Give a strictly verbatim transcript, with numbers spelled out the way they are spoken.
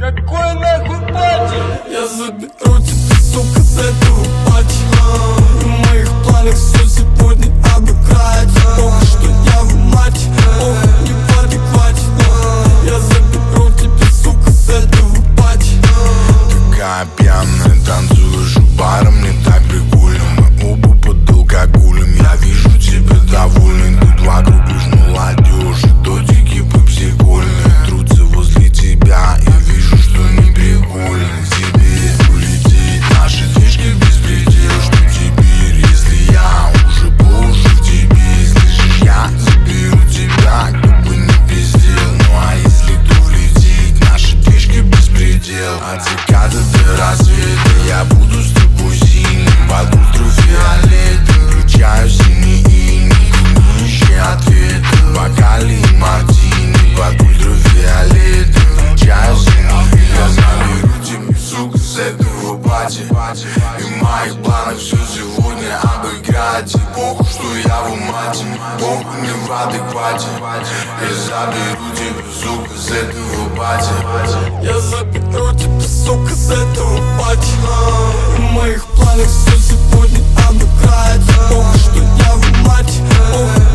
Какой нахуй пати? Я заберу тебя, сука, с этого пати. В моих планах все сегодня обыграть. Похуй, что я в мать, похуй, не в адеквате. Я заберу тебя, сука, с этого пати. Такая пьяная, танцуешь у бара, мне так прикольно. Мы оба под алкоголем, я вижу тебя довольный. Тут вокруг лишь молодежь, и дотики попсикольные. Трутся возле тебя, и вижу, что не прикольно. Тебе улететь, наши движки беспредел. Что теперь, если я уже по уши в тебе? Слышишь, я заберу тебя, как бы не пиздел. Ну а если кто влетит, наши движки беспредел. От заката до рассвета я буду с тобой синим, под ультрафиолетом. Включаю синий иней, не ищи ответа. Бокали и мартини, под ультрафиолетом. Включаю синий иней. Я заберу тебя, сука, с этого пати. И в моих планах все сегодня обыграть. И похуй, что я в мате, похуй, не в адеквате. Я заберу тебя, сука, с этого пати. Я заберу тебя, сука, с этого пати. В моих планах все сегодня обыграть. Похуй, что я в мать, похуй,